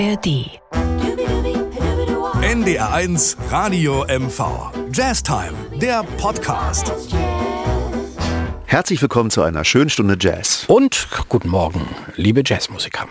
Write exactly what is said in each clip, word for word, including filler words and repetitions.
R D. N D R eins Radio M V. Jazztime, der Podcast. Herzlich willkommen zu einer schönen Stunde Jazz. Und guten Morgen, liebe Jazzmusiker.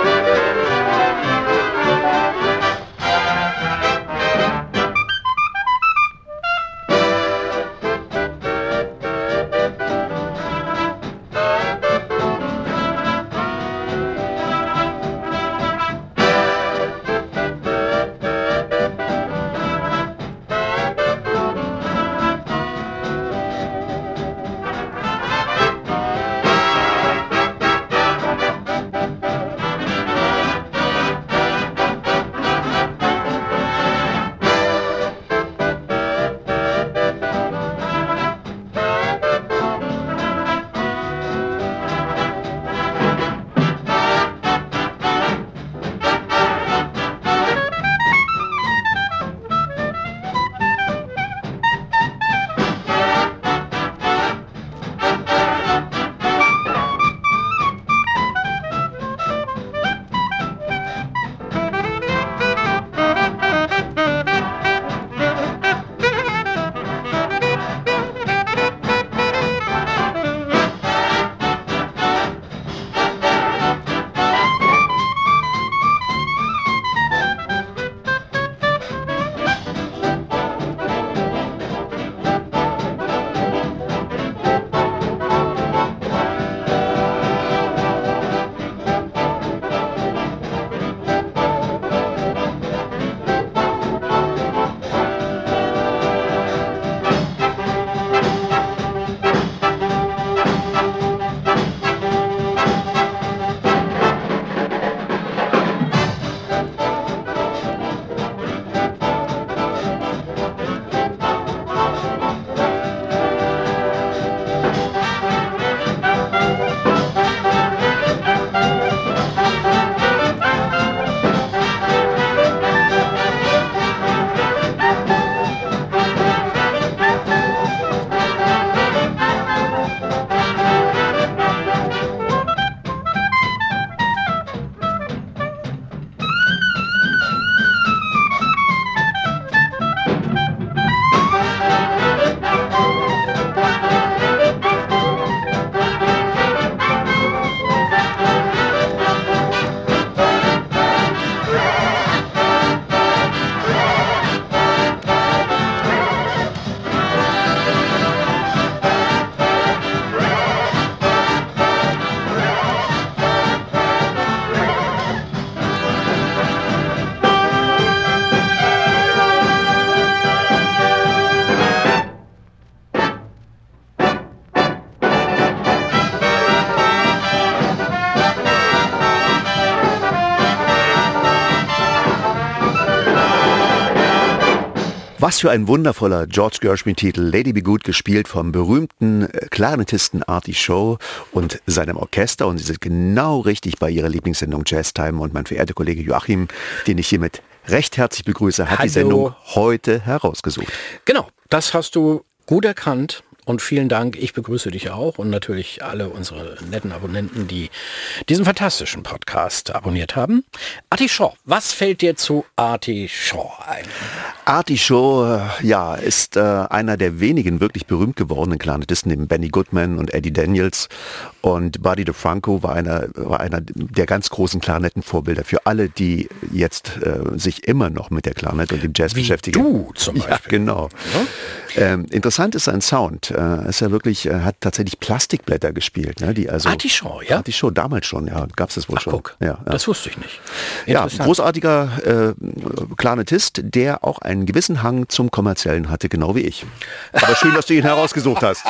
Was für ein wundervoller George Gershwin-Titel, Lady Be Good, gespielt vom berühmten Klarinettisten Artie Shaw und seinem Orchester. Und Sie sind genau richtig bei Ihrer Lieblingssendung Jazztime. Und mein verehrter Kollege Joachim, den ich hiermit recht herzlich begrüße, hat Hallo. Die Sendung heute herausgesucht. Genau, das hast du gut erkannt. Und vielen Dank, ich begrüße dich auch und natürlich alle unsere netten Abonnenten, die diesen fantastischen Podcast abonniert haben. Artie Shaw, was fällt dir zu Artie Shaw ein? Artie Shaw, ja, ist äh, einer der wenigen wirklich berühmt gewordenen Klarinettisten, neben Benny Goodman und Eddie Daniels. Und Buddy DeFranco war einer, war einer der ganz großen Klarinettenvorbilder für alle, die jetzt äh, sich immer noch mit der Klarinette und dem Jazz Wie beschäftigen. du zum Beispiel. Ja, genau. Ja? Ähm, interessant ist sein Sound. Äh, ist ja wirklich, er hat tatsächlich Plastikblätter gespielt. Ne, die also Artie Shaw, ja? Artie Shaw, damals schon, ja, gab es das wohl Ach, schon. guck, ja, ja. Das wusste ich nicht. Ja, großartiger äh, Klarinettist, der auch einen gewissen Hang zum Kommerziellen hatte, genau wie ich. Aber schön, dass du ihn herausgesucht hast.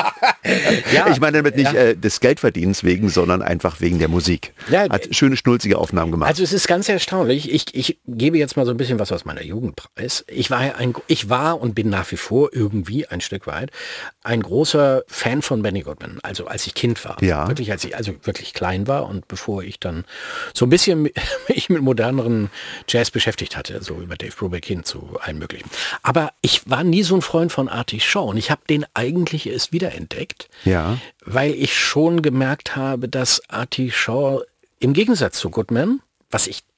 Ja, ich meine damit nicht ja. äh, des Geldverdienens wegen, sondern einfach wegen der Musik. Ja, hat schöne, schnulzige Aufnahmen gemacht. Also es ist ganz erstaunlich. Ich, ich gebe jetzt mal so ein bisschen was aus meiner Jugend preis. Ich war, ja ein, ich war und bin nach wie vor irgendwie ein Stück weit ein großer Fan von Benny Goodman. Also als ich Kind war. Ja. Wirklich, als ich also wirklich klein war und bevor ich dann so ein bisschen mich mit moderneren Jazz beschäftigt hatte, so über Dave Brubeck hin zu allem Möglichen. Aber ich war nie so ein Freund von Artie Shaw und ich habe den eigentlich erst wiederentdeckt, ja. weil ich schon gemerkt habe, dass Artie Shaw im Gegensatz zu Goodman, was ich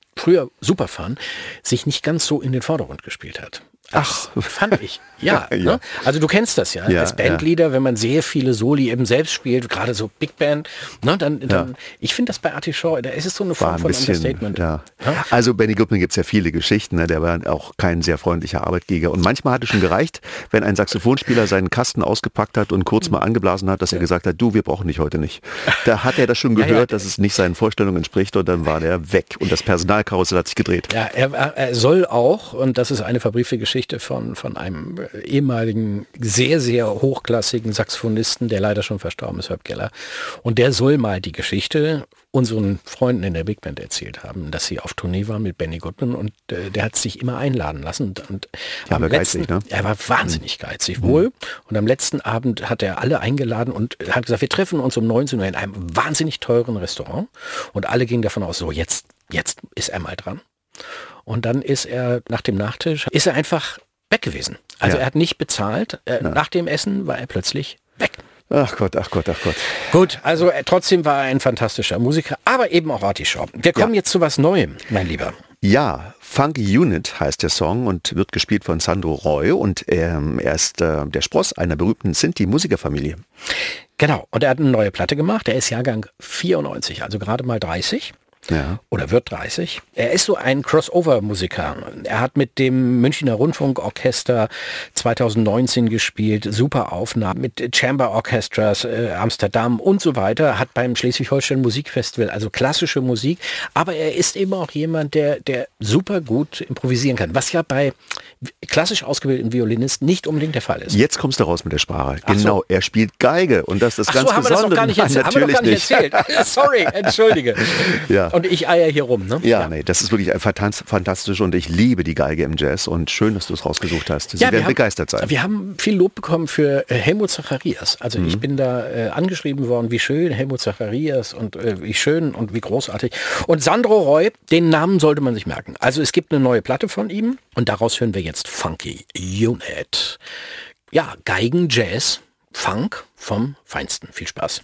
früher super fand, sich nicht ganz so in den Vordergrund gespielt hat. Ach, fand ich. Ja, ja. Ne? Also du kennst das ja, ja als Bandleader, ja. wenn man sehr viele Soli eben selbst spielt, gerade so Big Band, ne, dann, dann ja. ich finde das bei Artie Shaw, da ist es so eine Form ein von bisschen, Understatement. Ja. Ja? Also Benny Goodman gibt es ja viele Geschichten, ne? Der war auch kein sehr freundlicher Arbeitgeber und manchmal hat es schon gereicht, wenn ein Saxophonspieler seinen Kasten ausgepackt hat und kurz mal angeblasen hat, dass ja. er gesagt hat, du, wir brauchen dich heute nicht. Da hat er das schon gehört, ja, ja. dass es nicht seinen Vorstellungen entspricht und dann war der weg und das Personalkarussell hat sich gedreht. Ja, er, er soll auch, und das ist eine verbriefte Geschichte, Von, von einem ehemaligen, sehr, sehr hochklassigen Saxophonisten, der leider schon verstorben ist, Herb Geller. Und der soll mal die Geschichte unseren Freunden in der Big Band erzählt haben, dass sie auf Tournee waren mit Benny Goodman und äh, der hat sich immer einladen lassen. Und, und ja, am letzten, geizig, ne? Er war wahnsinnig geizig, mhm. wohl. Und am letzten Abend hat er alle eingeladen und hat gesagt, wir treffen uns um neunzehn Uhr in einem wahnsinnig teuren Restaurant. Und alle gingen davon aus, so jetzt, jetzt ist er mal dran. Und dann ist er nach dem Nachtisch, ist er einfach weg gewesen. Also ja. er hat nicht bezahlt. Äh, ja. Nach dem Essen war er plötzlich weg. Ach Gott, ach Gott, ach Gott. Gut, also äh, trotzdem war er ein fantastischer Musiker, aber eben auch Artie Shaw. Wir kommen ja. jetzt zu was Neuem, mein Lieber. Ja, Funky Unit heißt der Song und wird gespielt von Sandro Roy und ähm, er ist äh, der Spross einer berühmten Sinti-Musikerfamilie. Genau, und er hat eine neue Platte gemacht. Er ist Jahrgang vierundneunzig, also gerade mal dreißig. Ja. Oder wird dreißig. Er ist so ein Crossover-Musiker. Er hat mit dem Münchner Rundfunkorchester zweitausendneunzehn gespielt, super Aufnahmen mit Chamber Orchestras, äh, Amsterdam und so weiter, hat beim Schleswig-Holstein Musikfestival, also klassische Musik, aber er ist eben auch jemand, der, der super gut improvisieren kann, was ja bei klassisch ausgebildeten Violinisten nicht unbedingt der Fall ist. Jetzt kommst du raus mit der Sprache. Ach genau, so. Er spielt Geige und das ist Ach ganz so, haben wir das noch gar nicht erzählt. Haben wir doch gar nicht erzählt. Sorry, entschuldige. Ja. Und ich eier hier rum, ne? Ja, ja. nee, das ist wirklich fantastisch und ich liebe die Geige im Jazz und schön, dass du es rausgesucht hast. Sie ja, werden wir begeistert haben, sein. Wir haben viel Lob bekommen für äh, Helmut Zacharias. Also mhm. ich bin da äh, angeschrieben worden, wie schön Helmut Zacharias und äh, wie schön und wie großartig. Und Sandro Roy, den Namen sollte man sich merken. Also es gibt eine neue Platte von ihm und daraus hören wir jetzt Funky Unit. Ja, Geigen, Jazz, Funk vom Feinsten. Viel Spaß.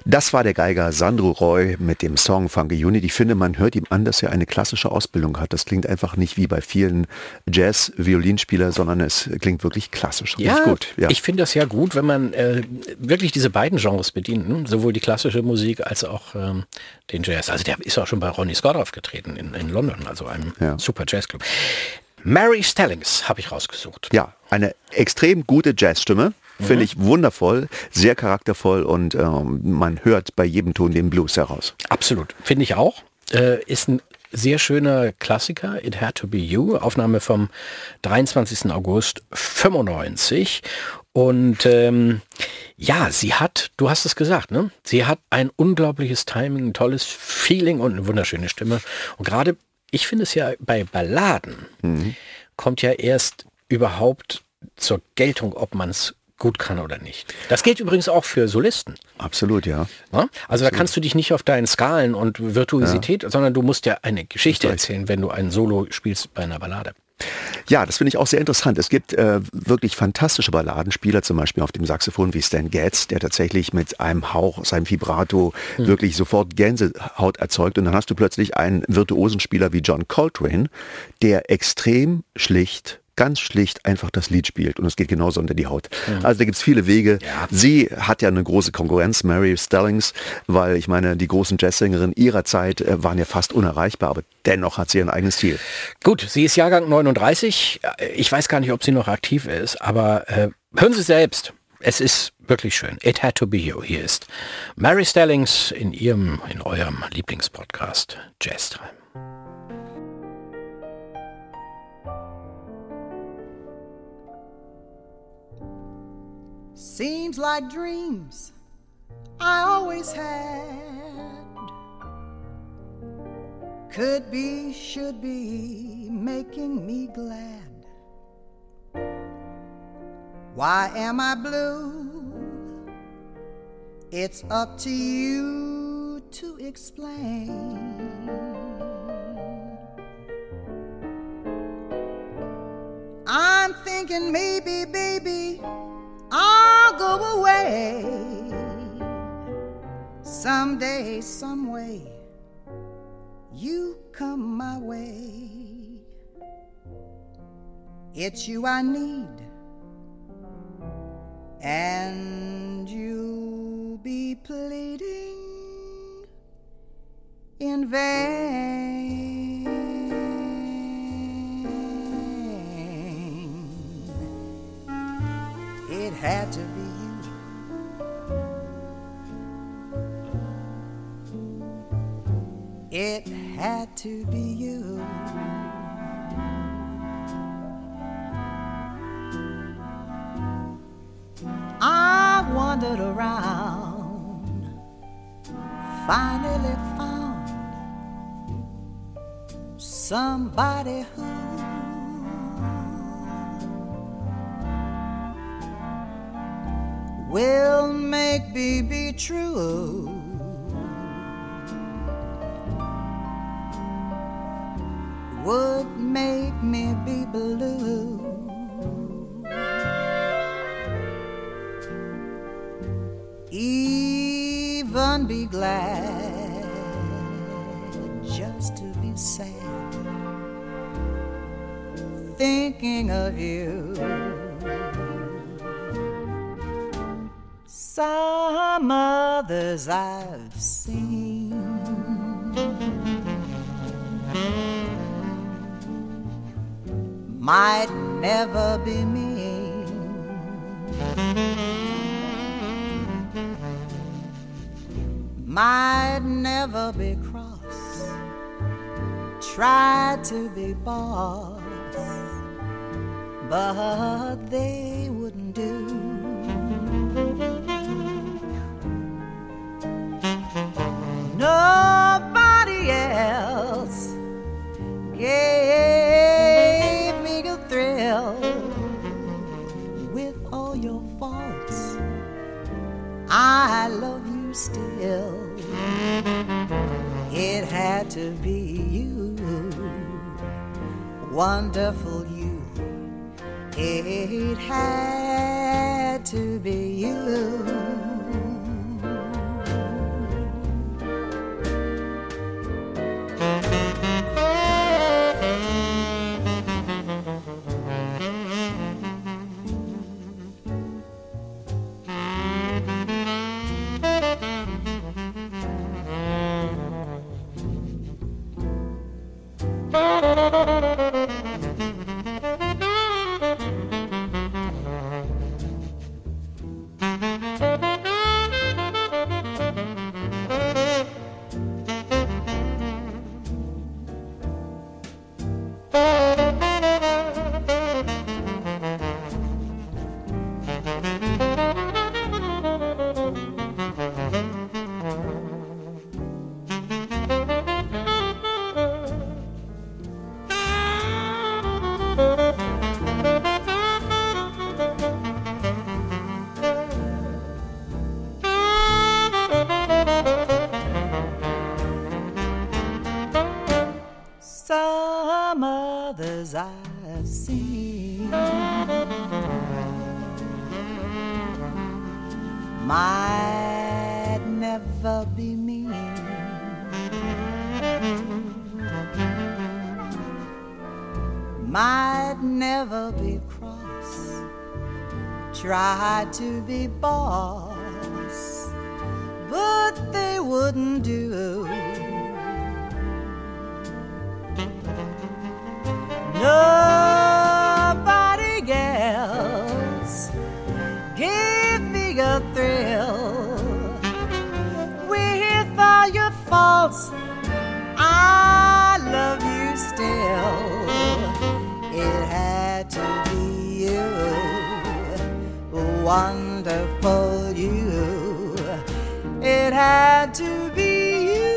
Das war der Geiger Sandro Roy mit dem Song Funky Unit. Ich finde, man hört ihm an, dass er eine klassische Ausbildung hat. Das klingt einfach nicht wie bei vielen Jazz-Violinspielern, sondern es klingt wirklich klassisch. Ja, gut. Ja, ich finde das ja gut, wenn man äh, wirklich diese beiden Genres bedient, ne? Sowohl die klassische Musik als auch ähm, den Jazz. Also der ist auch schon bei Ronnie Scott aufgetreten in, in London, also einem Ja. super Jazzclub. Mary Stellings habe ich rausgesucht. Ja, eine extrem gute Jazzstimme. Finde ich wundervoll, sehr charaktervoll und ähm, man hört bei jedem Ton den Blues heraus. Absolut, finde ich auch. Äh, ist ein sehr schöner Klassiker, It Had to Be You, Aufnahme vom dreiundzwanzigsten August fünfundneunzig. Und ähm, ja, sie hat, du hast es gesagt, ne? Sie hat ein unglaubliches Timing, ein tolles Feeling und eine wunderschöne Stimme. Und gerade, ich finde es ja bei Balladen, mhm. kommt ja erst überhaupt zur Geltung, ob man es gut kann oder nicht. Das gilt übrigens auch für Solisten. Absolut, ja. Ja? Also Absolut. Da kannst du dich nicht auf deinen Skalen und Virtuosität, Ja. sondern du musst ja eine Geschichte erzählen, wenn du ein Solo spielst bei einer Ballade. Ja, das finde ich auch sehr interessant. Es gibt äh, wirklich fantastische Balladenspieler, zum Beispiel auf dem Saxophon wie Stan Getz, der tatsächlich mit einem Hauch, seinem Vibrato hm. wirklich sofort Gänsehaut erzeugt. Und dann hast du plötzlich einen virtuosen Spieler wie John Coltrane, der extrem schlicht ganz schlicht einfach das Lied spielt und es geht genauso unter die Haut. Mhm. Also da gibt es viele Wege. Ja. Sie hat ja eine große Konkurrenz, Mary Stellings, weil ich meine, die großen Jazzsängerinnen ihrer Zeit äh, waren ja fast unerreichbar, aber dennoch hat sie ein eigenes Stil. Gut, sie ist Jahrgang neununddreißig. Ich weiß gar nicht, ob sie noch aktiv ist, aber äh, hören Sie selbst. Es ist wirklich schön. It Had to Be You. Hier ist Mary Stellings in ihrem, in eurem Lieblingspodcast Jazz Time. Seems like dreams I always had. Could be, should be, making me glad. Why am I blue? It's up to you to explain. I'm thinking maybe, baby, I'll go away someday, some way. You come my way. It's you I need, and you'll be pleading in vain. It had to be you. It had to be you. I wandered around, finally found somebody who will make me be true. Would make me be blue. Even be glad just to be sad, thinking of you. Some others I've seen might never be me. Might never be cross, try to be boss, but they wouldn't do. Nobody else gave me a thrill. With all your faults, I love you still. It had to be you, wonderful you. It had to be you. have seen might never be mean. Might never be cross, tried to be boss, but they wouldn't do. Nobody else gave me a thrill. With all your faults, I love you still. It had to be you, wonderful you. It had to be you.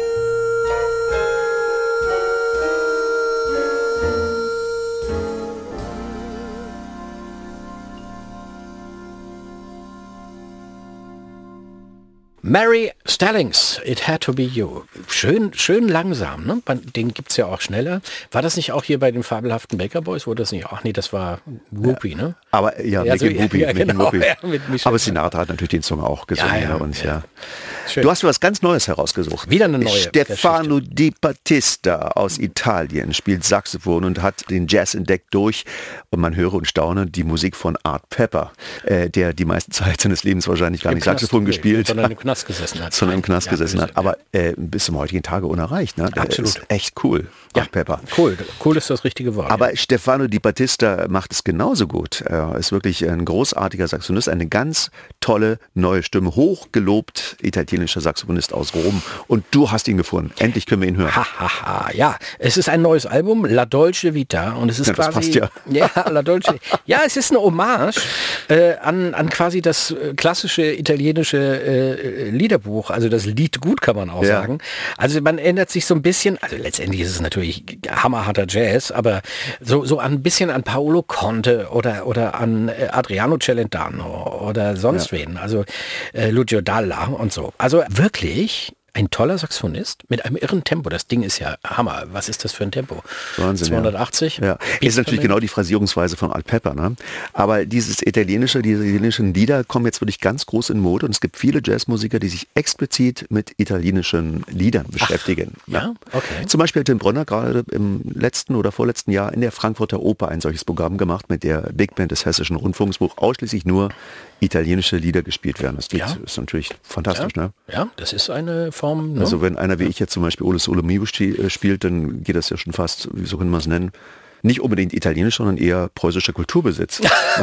Mary Stallings, It Had to Be You. Schön, schön langsam, ne? Den gibt es ja auch schneller. War das nicht auch hier bei den fabelhaften Baker Boys? Wurde das nicht? Ach nee, das war Whoopi, ne? Aber ja, ja, Mickey so, Whoopi. ja, Mickey genau, Whoopi. ja, mit Aber Sinatra hat natürlich den Song auch gesungen. Ja, ja, und, ja. ja. Schön. Du hast was ganz Neues herausgesucht. Wieder eine neue Stefano Di Battista aus Italien spielt Saxophon und hat den Jazz entdeckt durch, und man höre und staune, die Musik von Art Pepper, äh, der die meiste Zeit seines Lebens wahrscheinlich gar Im nicht Knast, Saxophon nee, gespielt sondern hat. im Knast gesessen hat. Sondern im Knast Ja, gesessen böse, hat. Aber äh, bis zum heutigen Tage unerreicht. Ne? Der Absolut. ist echt cool, Ja, Art Pepper. cool. Cool ist das richtige Wort. Aber Stefano Di Battista macht es genauso gut. Er ist wirklich ein großartiger Saxophonist, eine ganz tolle neue Stimme, hochgelobt italienischer Saxophonist aus Rom. Und du hast ihn gefunden. Endlich können wir ihn hören. Ha, ha, ha. Ja, es ist ein neues Album, La Dolce Vita, und es ist Ja, das quasi passt ja. ja, La Dolce. Ja, es ist eine Hommage äh, an, an quasi das äh, klassische italienische äh, Liederbuch, also das Liedgut kann man auch Ja. sagen. Also man ändert sich so ein bisschen, also letztendlich ist es natürlich hammerharter Jazz, aber so so ein bisschen an Paolo Conte oder oder an äh, Adriano Celentano oder sonst Ja. wen, also äh, Lucio Dalla und so. Also wirklich ein toller Saxophonist mit einem irren Tempo. Das Ding ist ja Hammer. Was ist das für ein Tempo? Wahnsinn, zweihundertachtzig? Ja. Ist natürlich genau die Phrasierungsweise von Art Pepper. Ne? Aber dieses italienische, diese italienischen Lieder kommen jetzt wirklich ganz groß in Mode und es gibt viele Jazzmusiker, die sich explizit mit italienischen Liedern beschäftigen. ja? Okay. Zum Beispiel hat Tim Bronner gerade im letzten oder vorletzten Jahr in der Frankfurter Oper ein solches Programm gemacht mit der Big Band des Hessischen Rundfunks, wo ausschließlich nur italienische Lieder gespielt werden. Das Ja. ist natürlich fantastisch. Ja, Ne? ja, das ist eine Form. Ne? Also wenn einer wie ich jetzt zum Beispiel Ole Sole Mio spielt, dann geht das ja schon fast, wie so können wir es nennen, nicht unbedingt italienisch, sondern eher preußischer Kulturbesitz.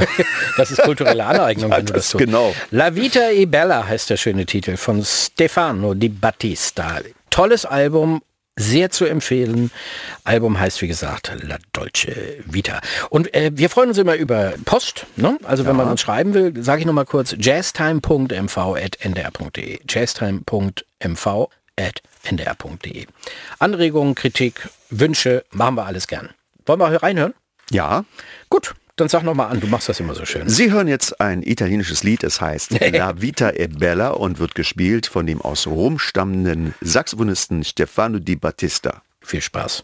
Das ist kulturelle Aneignung, Ja, wenn du das das so. genau. La Vita e Bella heißt der schöne Titel von Stefano Di Battista. Tolles Album. Sehr zu empfehlen. Album heißt, wie gesagt, La Dolce Vita. Und äh, wir freuen uns immer über Post. Ne? Also wenn man uns schreiben will, sage ich nochmal kurz, jazztime punkt m v at n d r punkt d e. jazztime punkt m v at n d r punkt d e. Anregungen, Kritik, Wünsche, machen wir alles gern. Wollen wir reinhören? Ja. Gut, dann sag nochmal an, du machst das immer so schön. Sie hören jetzt ein italienisches Lied, es heißt La Vita e Bella und wird gespielt von dem aus Rom stammenden Saxophonisten Stefano Di Battista. Viel Spaß.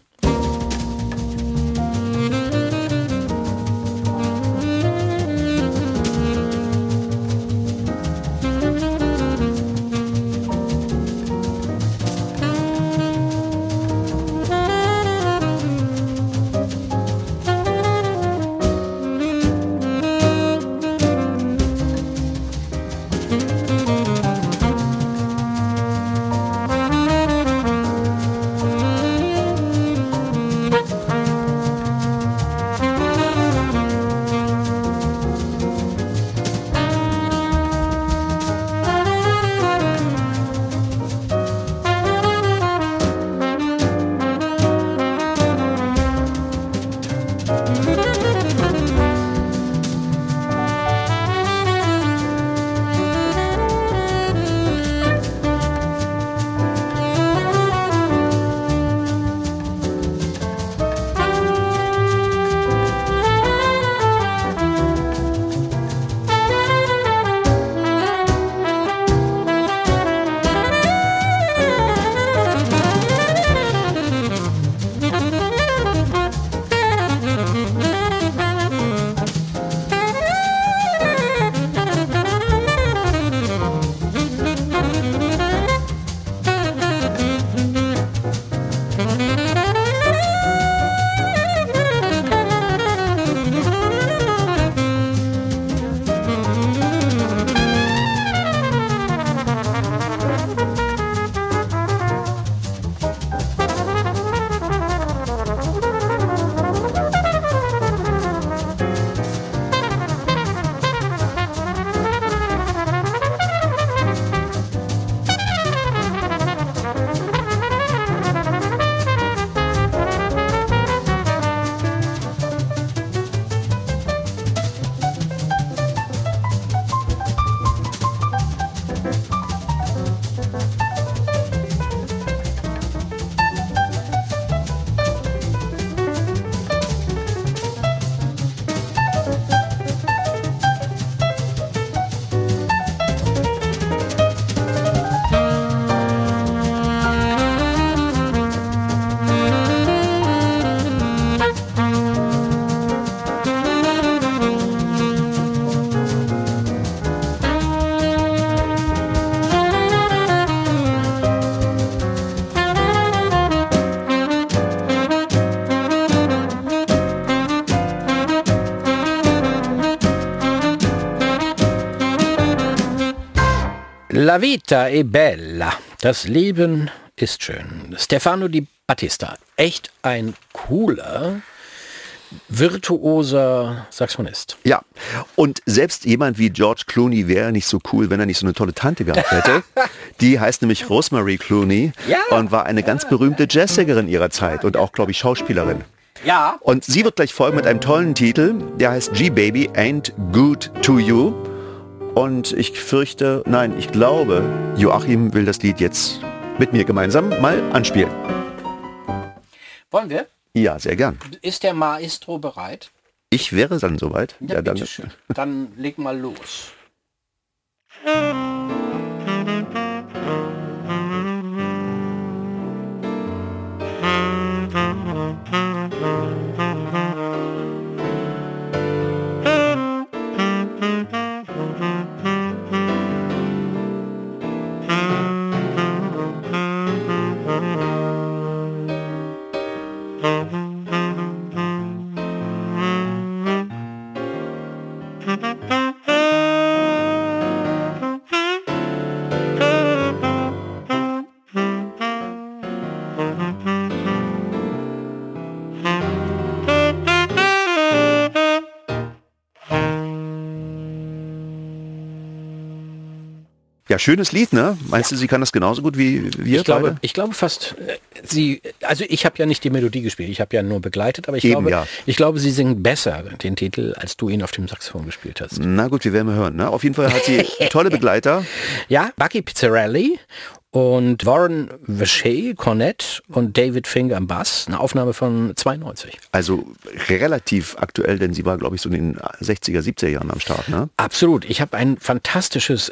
La vita è bella. Das Leben ist schön. Stefano Di Battista. Echt ein cooler, virtuoser Saxophonist. Ja, und selbst jemand wie George Clooney wäre nicht so cool, wenn er nicht so eine tolle Tante gehabt hätte. Die heißt nämlich Rosemary Clooney Ja. und war eine ganz berühmte Jazzsängerin ihrer Zeit und auch, glaube ich, Schauspielerin. Ja. Und sie wird gleich folgen mit einem tollen Titel, der heißt G-Baby Ain't Good to You. Und ich fürchte, nein, ich glaube, Joachim will das Lied jetzt mit mir gemeinsam mal anspielen. Wollen wir? Ja, sehr gern. Ist der Maestro bereit? Ich wäre dann soweit. Ja, Ja, danke. bitteschön. Dann leg mal los. Ja, schönes Lied, ne? Meinst du, sie kann das genauso gut wie wir Ich glaube, beide? ich glaube fast, äh, sie, also ich habe ja nicht die Melodie gespielt, ich habe ja nur begleitet, aber ich Eben, glaube, ja. ich glaube, sie singt besser den Titel, als du ihn auf dem Saxophon gespielt hast. Na gut, wir werden mal hören. Ne? Auf jeden Fall hat sie tolle Begleiter. Ja, Bucky Pizzarelli und Warren Vachey, Cornett und David Finger am Bass, eine Aufnahme von zweiundneunzig. Also relativ aktuell, denn sie war, glaube ich, so in den sechziger, siebziger Jahren am Start. Ne? Absolut. Ich habe ein fantastisches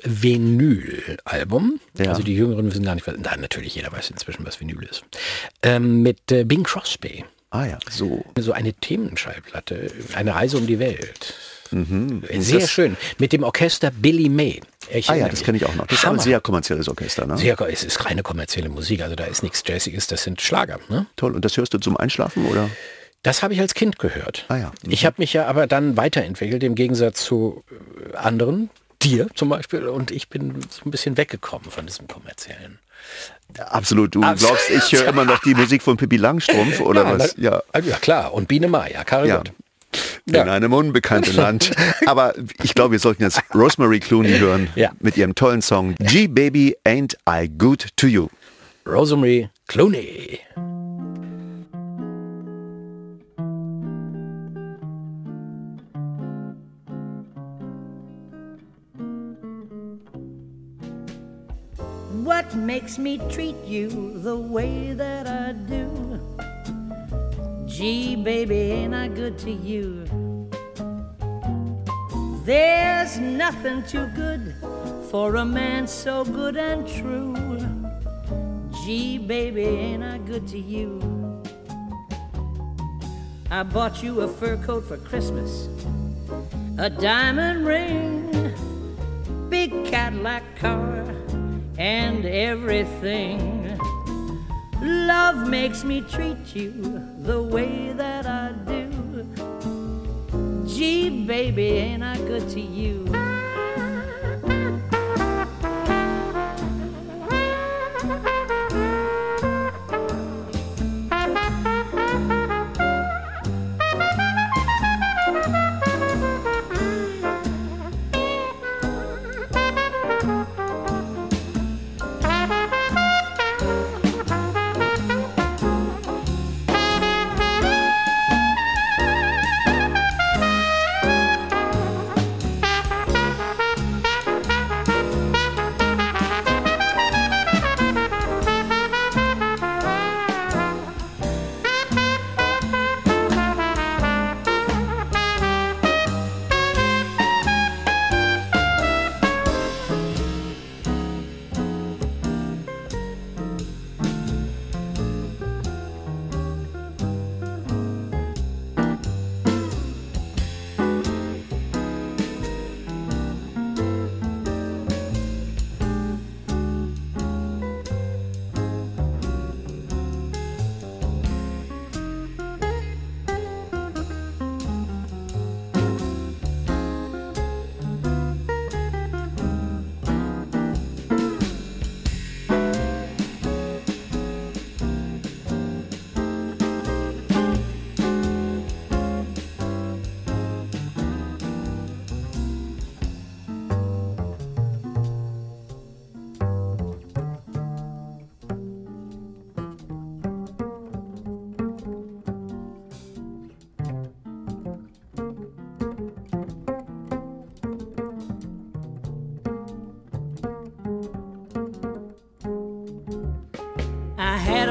Vinyl-Album. Ja. Also die Jüngeren wissen gar nicht, was... Nein, natürlich, jeder weiß inzwischen, was Vinyl ist. Ähm, mit äh, Bing Crosby. Ah ja, so. So eine Themenschallplatte, eine Reise um die Welt. Mhm. Sehr Das- schön. Mit dem Orchester Billy May. Ich Ah ja, erinnere das mich. kenne ich auch noch. Das ist aber ein Hammer. sehr kommerzielles Orchester. Ne? Sehr, es ist reine kommerzielle Musik, also da ist nichts Jazziges, das sind Schlager. Ne? Toll. Und das hörst du zum Einschlafen, oder? Das habe ich als Kind gehört. Ah ja. Mhm. Ich habe mich ja aber dann weiterentwickelt, im Gegensatz zu äh, anderen, dir zum Beispiel, und ich bin so ein bisschen weggekommen von diesem kommerziellen. Absolut. Du Absolut. glaubst, ich höre immer noch die Musik von Pippi Langstrumpf, oder ja, was? na- Ja. ja, klar. Und Biene Maya, Karel Ja. Gott. In Ja. einem unbekannten Land. Aber ich glaube, wir sollten jetzt Rosemary Clooney hören Ja. mit ihrem tollen Song G-Baby Ain't I Good to You. Rosemary Clooney. What makes me treat you the way that I do? Gee, baby, ain't I good to you? There's nothing too good for a man so good and true. Gee, baby, ain't I good to you? I bought you a fur coat for Christmas, a diamond ring, big Cadillac car, and everything. Love makes me treat you the way that I do. Gee, baby, ain't I good to you?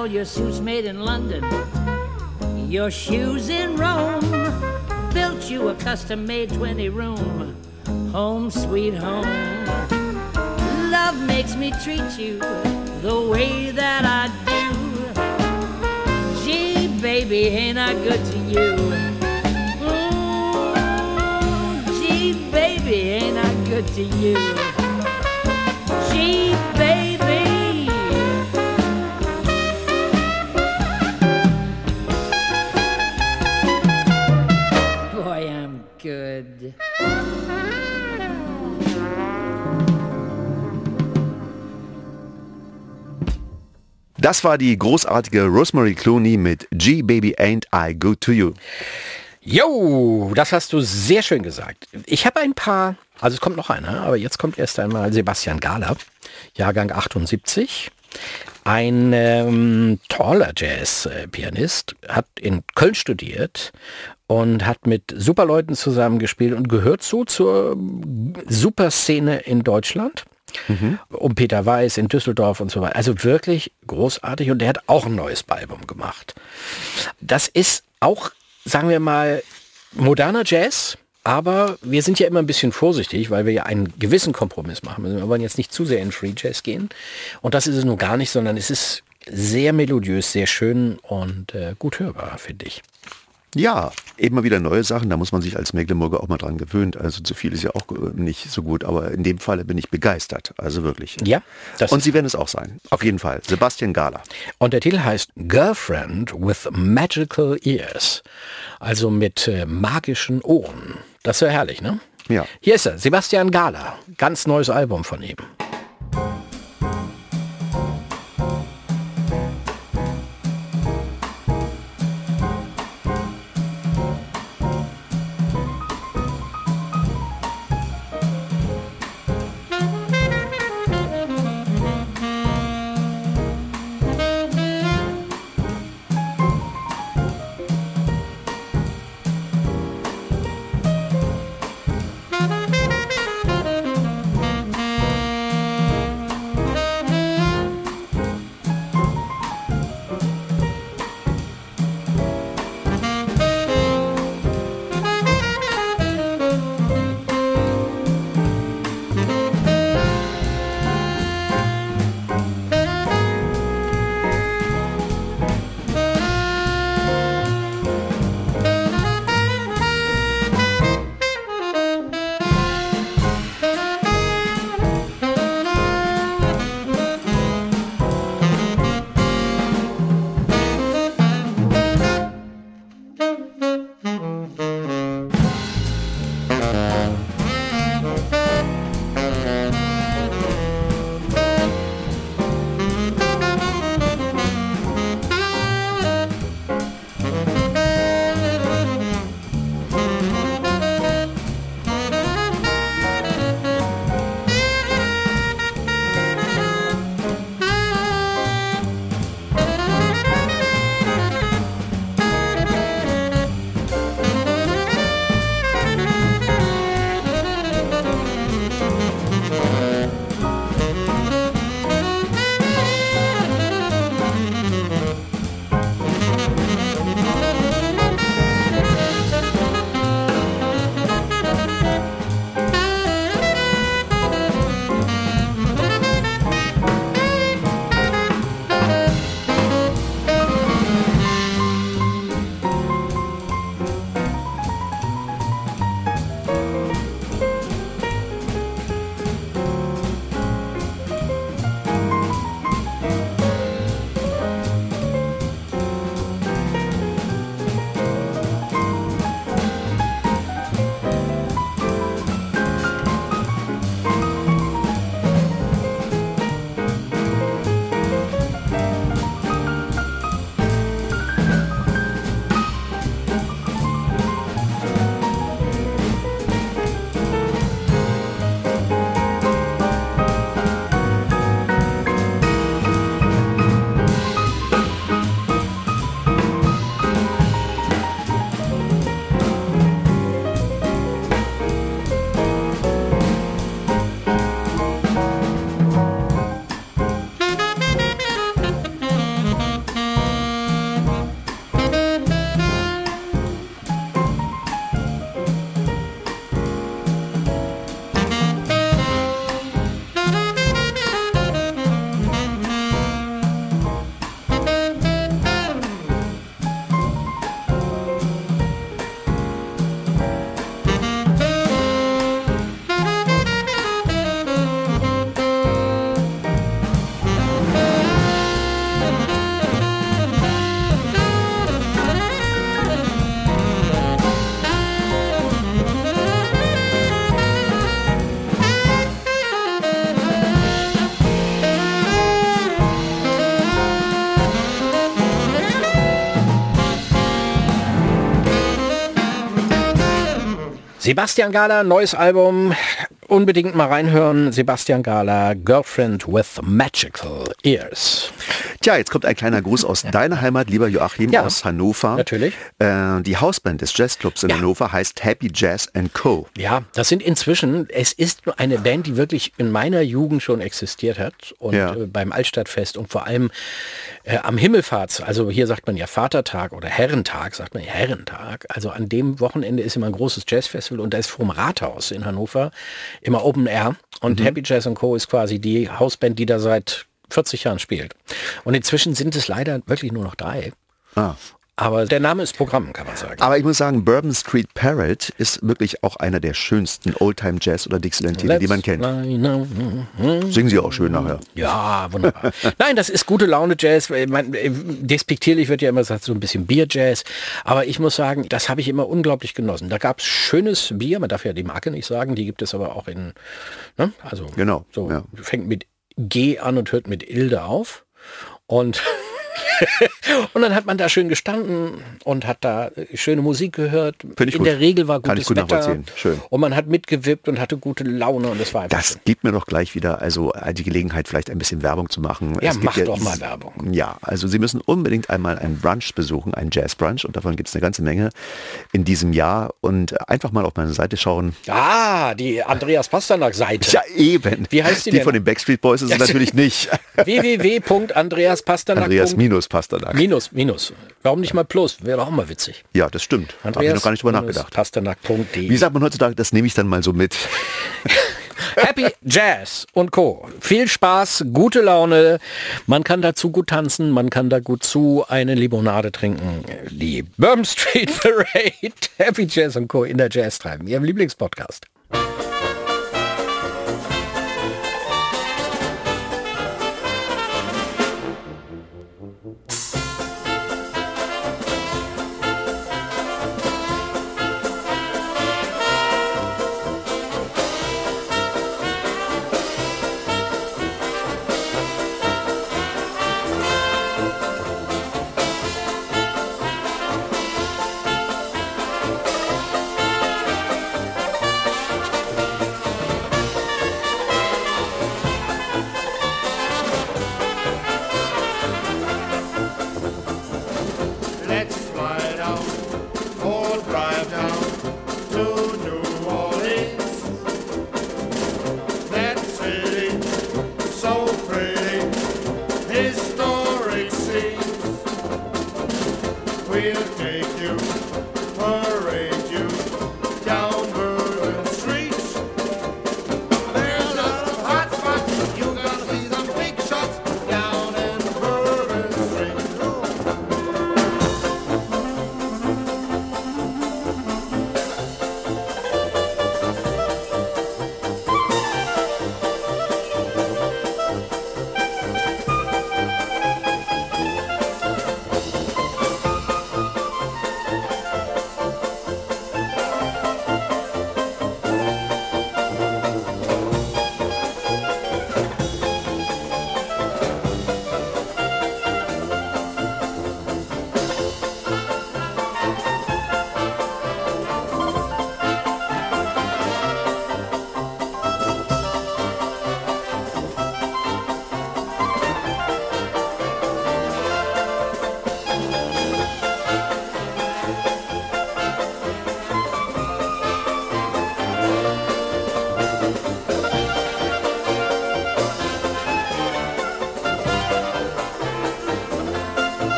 all your suits made in London, your shoes in Rome, built you a custom-made twenty-room, home sweet home. Love makes me treat you the way that I do. Gee, baby, ain't I good to you? Mm, gee, baby, ain't I good to you? Gee, baby. Boy, I'm good. Das war die großartige Rosemary Clooney mit Gee Baby Ain't I Good to You. Jo, das hast du sehr schön gesagt. Ich habe ein paar, also es kommt noch einer, aber jetzt kommt erst einmal Sebastian Gahler, Jahrgang achtundsiebzig. Ein ähm, toller Jazz-Pianist, hat in Köln studiert und hat mit super Leuten zusammengespielt und gehört so zur Superszene in Deutschland. Mhm. Um Peter Weiß in Düsseldorf und so weiter. Also wirklich großartig und der hat auch ein neues Album gemacht. Das ist auch, sagen wir mal, moderner Jazz, aber wir sind ja immer ein bisschen vorsichtig, weil wir ja einen gewissen Kompromiss machen müssen. Wir wollen jetzt nicht zu sehr in Free Jazz gehen und das ist es nun gar nicht, sondern es ist sehr melodiös, sehr schön und äh, gut hörbar, finde ich. Ja, immer wieder neue Sachen, da muss man sich als Mecklenburger auch mal dran gewöhnen. Also zu viel ist ja auch nicht so gut, aber in dem Falle bin ich begeistert, also wirklich. Ja. Das und Sie werden es auch sein, auf jeden Fall. Sebastian Gahler. Und der Titel heißt Girlfriend with Magical Ears, also mit äh, magischen Ohren. Das ist ja herrlich, ne? Ja. Hier ist er, Sebastian Gahler, ganz neues Album von ihm. Sebastian Gala, neues Album, unbedingt mal reinhören. Sebastian Gala, Girlfriend with Magical Ears. Tja, jetzt kommt ein kleiner Gruß aus deiner Heimat, lieber Joachim, Ja, aus Hannover. natürlich. Äh, die Hausband des Jazzclubs in Ja. Hannover heißt Happy Jazz and Co. Ja, das sind inzwischen, es ist eine Band, die wirklich in meiner Jugend schon existiert hat und Ja. äh, beim Altstadtfest und vor allem äh, am Himmelfahrts, also hier sagt man ja Vatertag oder Herrentag, sagt man ja Herrentag, also an dem Wochenende ist immer ein großes Jazzfestival und da ist vom Rathaus in Hannover immer Open Air und Mhm. Happy Jazz and Co. ist quasi die Hausband, die da seit vierzig Jahren spielt. Und inzwischen sind es leider wirklich nur noch drei. Ah. Aber der Name ist Programm, kann man sagen. Aber ich muss sagen, Bourbon Street Parrot ist wirklich auch einer der schönsten Oldtime-Jazz- oder Dixieland-Titel, die man kennt. Singen sie auch schön nachher. Ja, wunderbar. Nein, das ist gute Laune Jazz. Man, despektierlich wird ja immer gesagt, so ein bisschen Bier-Jazz. Aber ich muss sagen, das habe ich immer unglaublich genossen. Da gab es schönes Bier, man darf ja die Marke nicht sagen, die gibt es aber auch in, ne? Also Genau, so ja. fängt mit G an und hört mit Ilde auf. Und und dann hat man da schön gestanden und hat da schöne Musik gehört. Finde ich In gut. der Regel war Kann ich gutes gut Wetter. nachvollziehen. Schön. Und man hat mitgewippt und hatte gute Laune und es war einfach Das schön. gibt mir doch gleich wieder also die Gelegenheit, vielleicht ein bisschen Werbung zu machen. Ja, Es gibt mach doch mal Werbung. Ja, also Sie müssen unbedingt einmal einen Brunch besuchen, einen Jazz-Brunch, und davon gibt es eine ganze Menge in diesem Jahr. Und einfach mal auf meine Seite schauen. Ah, die Andreas Pasternak-Seite. Ja, eben. Wie heißt die Die denn? von den Backstreet Boys ist es natürlich nicht. w w w punkt andreas pasternak punkt Andreas minus Pasternak. Minus, minus. Warum nicht mal plus? Wäre doch auch mal witzig. Ja, das stimmt. Habe ich noch gar nicht drüber nachgedacht. pasternak punkt de. Wie sagt man heutzutage, das nehme ich dann mal so mit. Happy Jazz und Co. Viel Spaß, gute Laune. Man kann dazu gut tanzen, man kann da gut zu eine Limonade trinken. Die Bourbon Street Parade, Happy Jazz und Co. in der Jazz treiben. Ihrem Lieblingspodcast.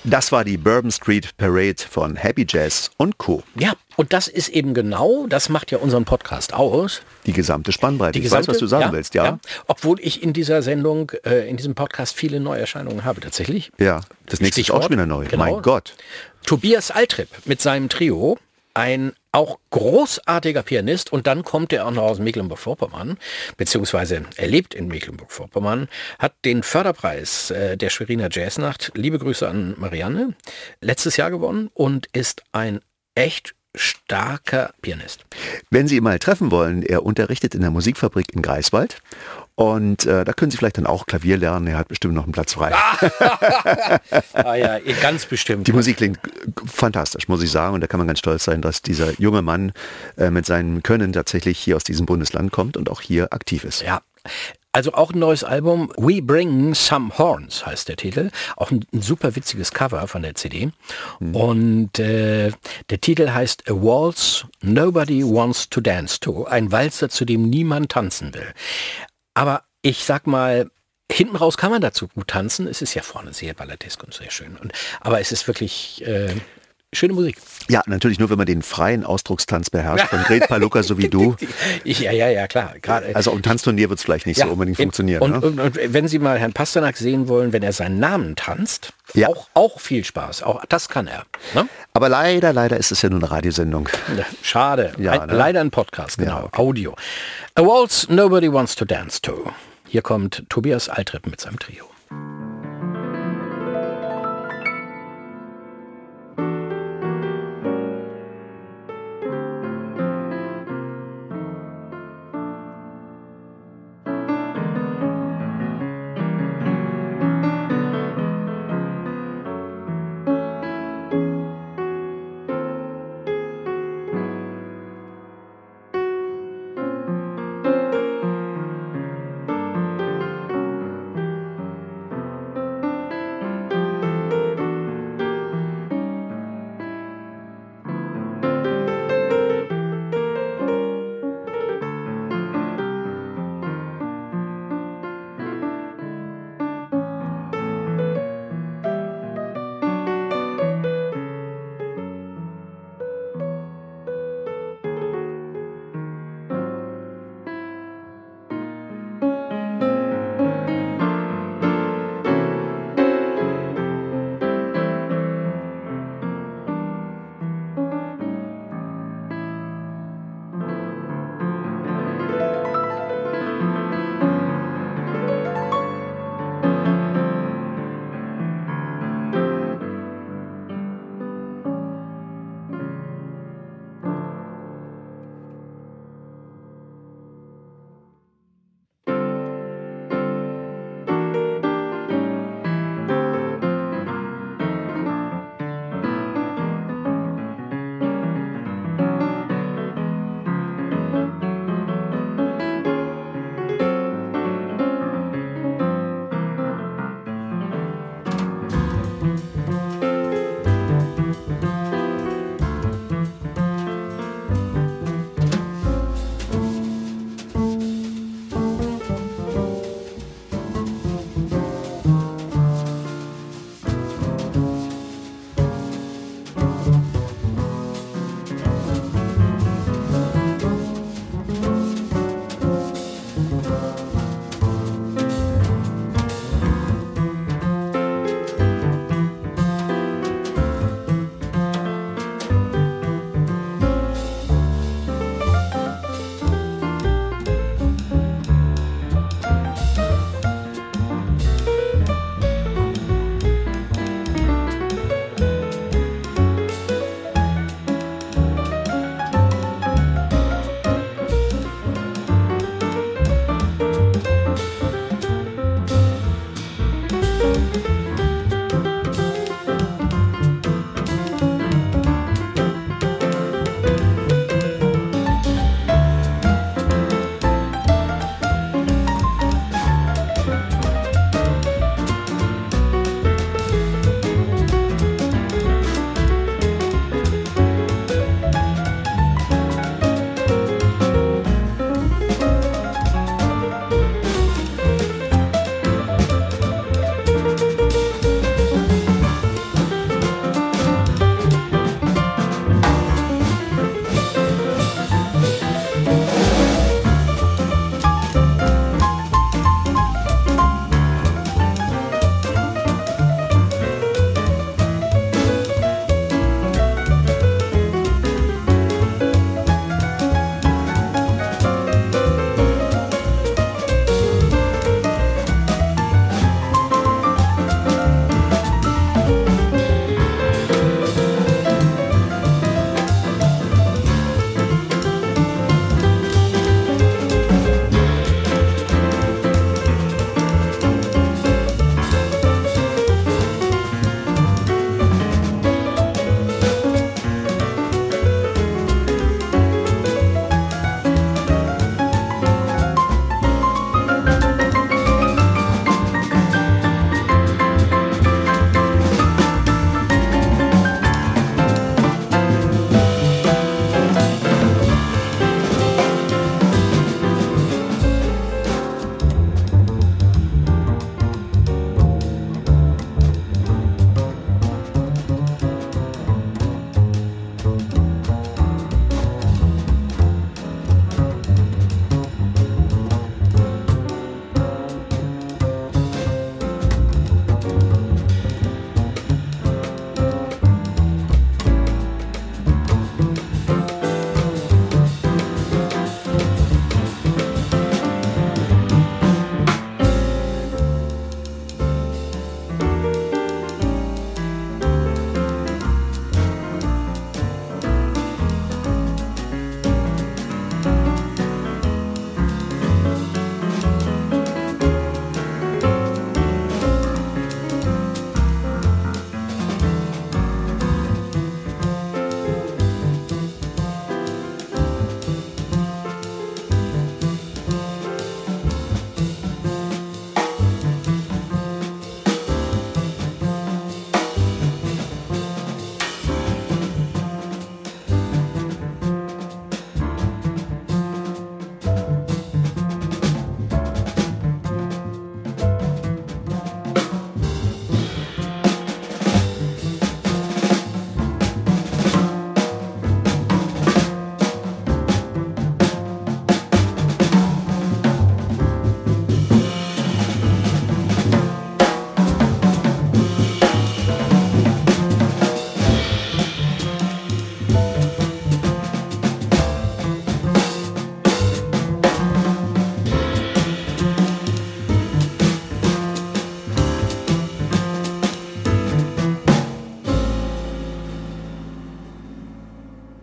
Das war die Bourbon Street Parade von Happy Jazz und Co. Ja, und das ist eben genau, das macht ja unseren Podcast aus. Die gesamte Spannbreite. Die ich gesamte, weiß, was du sagen ja, willst, ja? ja. Obwohl ich in dieser Sendung, äh, in diesem Podcast viele Neuerscheinungen habe, tatsächlich. Ja, das nächste Stichwort, ist auch schon wieder neu. Genau. Mein Gott. Tobias Altripp mit seinem Trio, ein auch großartiger Pianist, und dann kommt er auch noch aus Mecklenburg-Vorpommern, beziehungsweise er lebt in Mecklenburg-Vorpommern, hat den Förderpreis äh, der Schweriner Jazznacht, liebe Grüße an Marianne, letztes Jahr gewonnen und ist ein echt starker Pianist. Wenn Sie ihn mal treffen wollen, er unterrichtet in der Musikfabrik in Greifswald. Und äh, da können Sie vielleicht dann auch Klavier lernen. Er hat bestimmt noch einen Platz frei. Ah ja, ganz bestimmt. Die Musik klingt fantastisch, muss ich sagen. Und da kann man ganz stolz sein, dass dieser junge Mann äh, mit seinem Können tatsächlich hier aus diesem Bundesland kommt und auch hier aktiv ist. Ja. Also auch ein neues Album, We Bring Some Horns heißt der Titel. Auch ein, ein super witziges Cover von der C D. Mhm. Und äh, der Titel heißt A Waltz Nobody Wants to Dance To. Ein Walzer, zu dem niemand tanzen will. Aber ich sag mal, hinten raus kann man dazu gut tanzen. Es ist ja vorne sehr balladesk und sehr schön. Und, aber es ist wirklich äh, schöne Musik. Ja, natürlich nur, wenn man den freien Ausdruckstanz beherrscht, von Gret Palucka, so wie du. Ja, ja, ja, klar. Gerade, also um Tanzturnier wird es vielleicht nicht ja, so unbedingt funktionieren. Und, ne? und, und wenn Sie mal Herrn Pasternak sehen wollen, wenn er seinen Namen tanzt, ja. auch, auch viel Spaß. Auch das kann er. Ne? Aber leider, leider ist es ja nur eine Radiosendung. Schade. Ja, ein, ne? Leider ein Podcast, genau. Ja, okay. Audio. A Waltz Nobody Wants to Dance To. Hier kommt Tobias Altripp mit seinem Trio.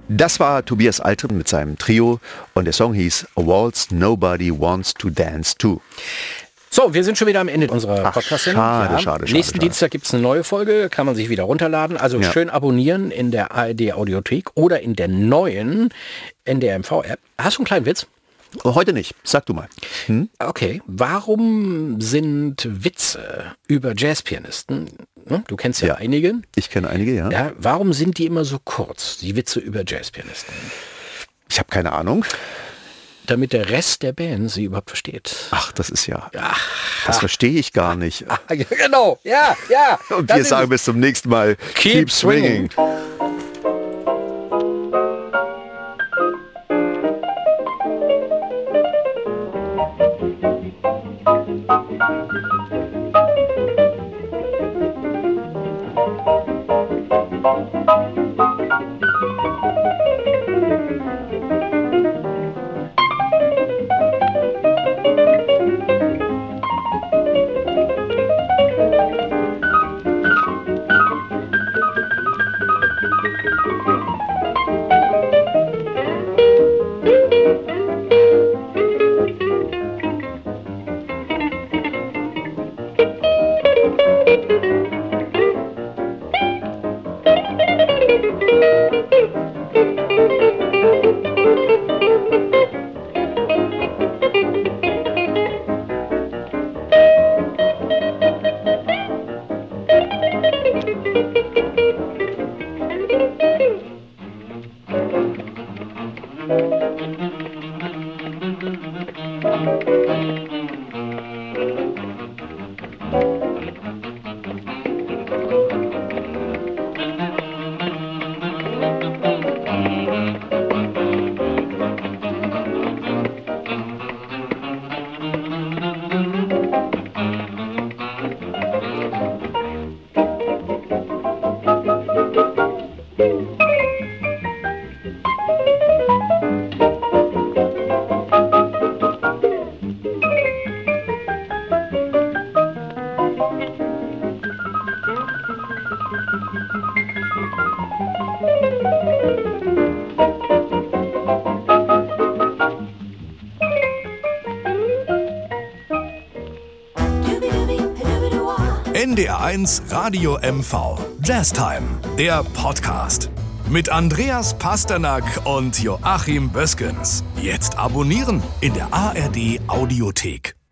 Das war Tobias Altrip mit seinem Trio und der Song hieß A Waltz Nobody Wants to Dance To. So, wir sind schon wieder am Ende unserer Podcast-Sendung. Schade, ja. schade, schade. Nächsten schade. Dienstag gibt es eine neue Folge, kann man sich wieder runterladen. Also Ja. schön abonnieren in der A R D-Audiothek oder in der neuen N D R M V-App. Hast du einen kleinen Witz? Heute nicht, sag du mal. Hm? Okay, warum sind Witze über Jazzpianisten, ne, du kennst ja, Ja. einige, Ich kenne einige, ja. ja, warum sind die immer so kurz, die Witze über Jazzpianisten? Ich habe keine Ahnung. Damit der Rest der Band sie überhaupt versteht. Ach, das ist ja, Ja, das verstehe ich gar nicht. ah, genau, ja, ja. Und das wir ist sagen es. bis zum nächsten Mal, Keep keep swinging. N D R eins Radio M V. Jazztime, der Podcast. Mit Andreas Pasternak und Joachim Böskens. Jetzt abonnieren in der A R D Audiothek.